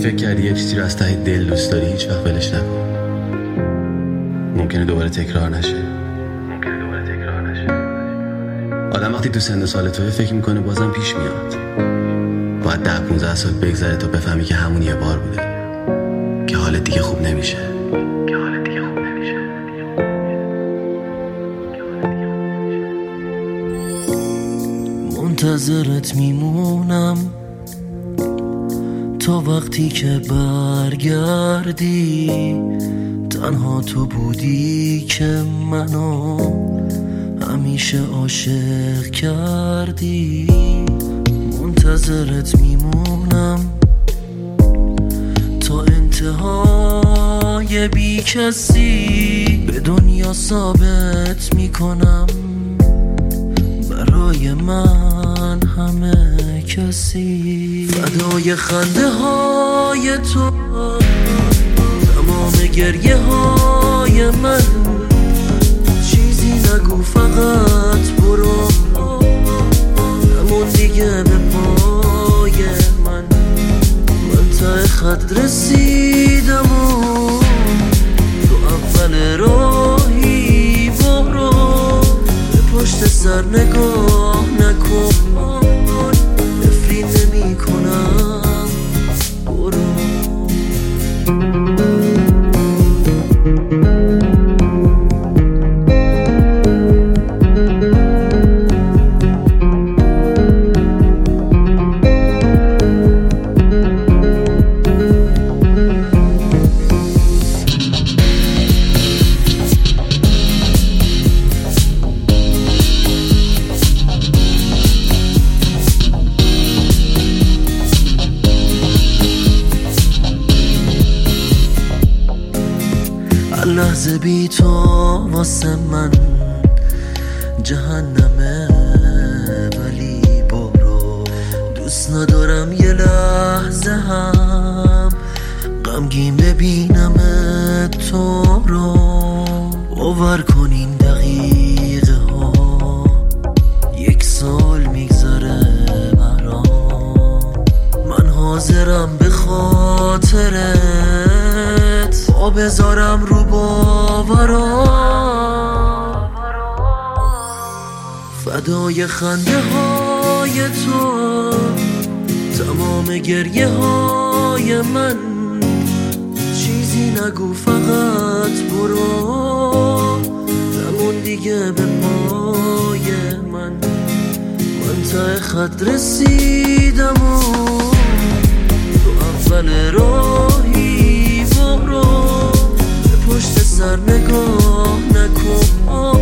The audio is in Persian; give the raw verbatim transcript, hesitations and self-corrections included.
فکر کردی یه چیزی رو از ته دل دوست داری، هیچ وقت ولش نکن. ممکنه دوباره تکرار نشه. ممکنه دوباره تکرار نشه. آدم وقتی تو سن و سال توی فکر میکنه بازم پیش میاد. باید ده پونزده سال بگذره تا بفهمی که همون یه بار بوده، که حالت دیگه خوب نمیشه. که حالت دیگه خوب نمیشه. منتظرت میمونم تا وقتی که برگردی. تنها تو بودی که منو همیشه عاشق کردی. منتظرت میمونم تا انتهای بی کسی. به دنیا ثابت میکنم برای من همه کسی. فدای خنده های تو، تمام گریه های من. چیزی نگو فقط برو، نمون دیگه به پای من. من ته خط رسیدم و تو اول راهی برو. به پشت سر نگاه نکن، نفرین نمی کنم برو. لحظه بی تو واسه من جهنمه، ولی برو. دوست ندارم یه لحظه هم غمگین ببینم تو رو. باور کن این دقیقه ها یک سال میگذره برام. من حاضرم به خاطرت پا بذارم رو باورام. فدای خنده های تو، تمام گریه های من. چیزی نگو فقط برو، نمون دیگه به پای من. من ته خط رسیدم و تو اول راهی برو. به پشت سر نگاه نکن،